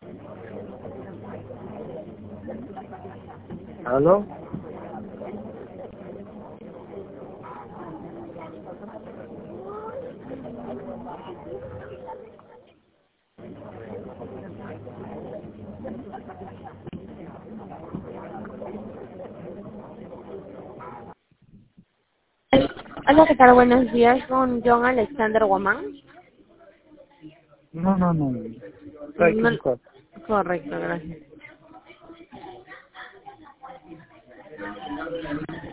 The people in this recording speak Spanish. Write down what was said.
¿Aló? Hola, ¿qué tal? Buenos días, con John Alexander Guamán. No, no, no. Está No, equivocado. correcto, gracias.